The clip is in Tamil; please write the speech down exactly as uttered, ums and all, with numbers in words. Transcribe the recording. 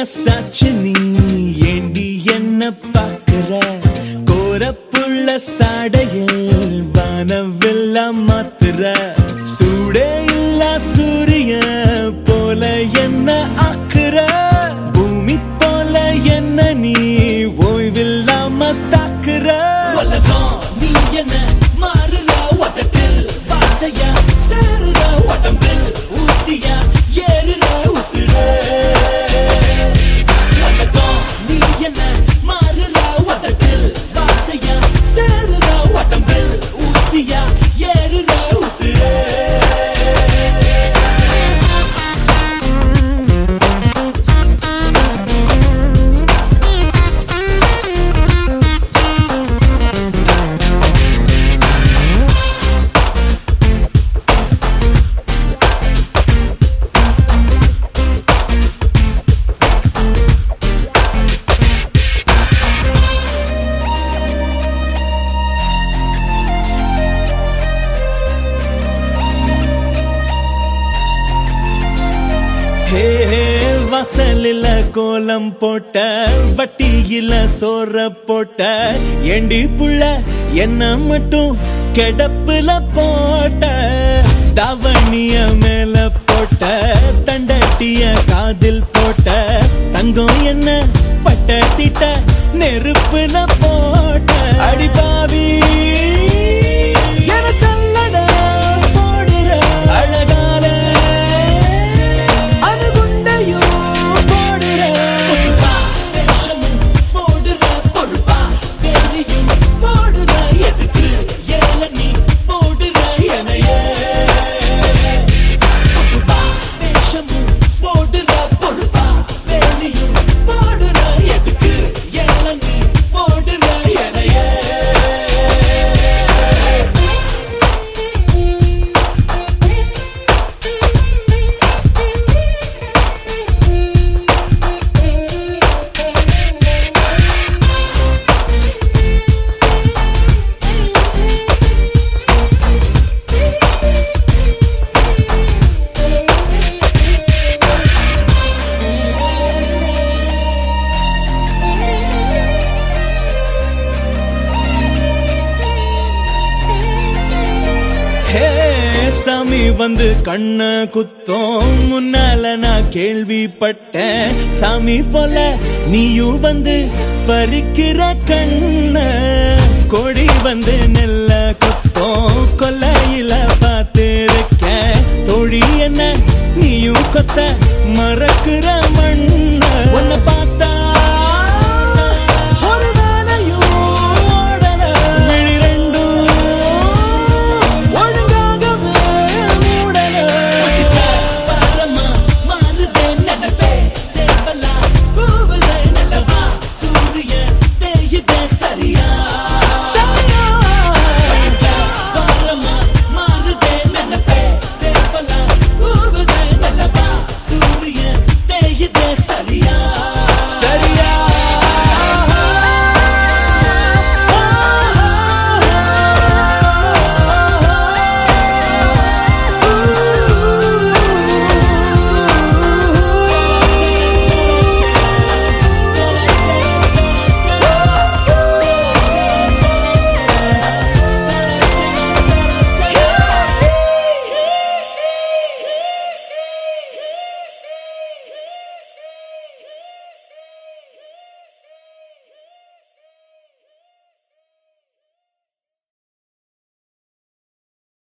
மனசாச்சு நீ ஏண்டி என்ன பாக்குற கோரப்புள்ள சாடையில் வானவெல்லாம் மாத்துற சூடே இல்ல சூரிய போல என்ன ஆக்குற பூமி போல என்ன நீ ஓய்வில்லாம தாக்குற உலகம் நீ என்ன மாறுற உதட்டில் வார்த்தையா சேருற உடம்பில் ஊசியா ஏறுற உசுர உலகம் நீ என்ன மாறுற உதட்டில் வார்த்தையா சேருற உடம்பில் ஊசியா ஏறுற உசுர வாசலில கோலம் போட்ட வட்டியில சோற போட்ட ஏண்டி புள்ள என்ன மட்டும் கிடப்புல போட்ட தாவணிய மேல போட்ட தண்டட்டிய காதில் போட்ட தங்கம் என்ன பட்ட திட்ட நெருப்புல போட்ட அடிபாவி என சல்லட போடுற அழகால சாமி வந்து கண்ண குத்தோம் முன்னால நான் கேள்விப்பட்டேன் சாமி போல நீயும் வந்து பறிக்கிற கண்ண கொடி வந்து நெல்ல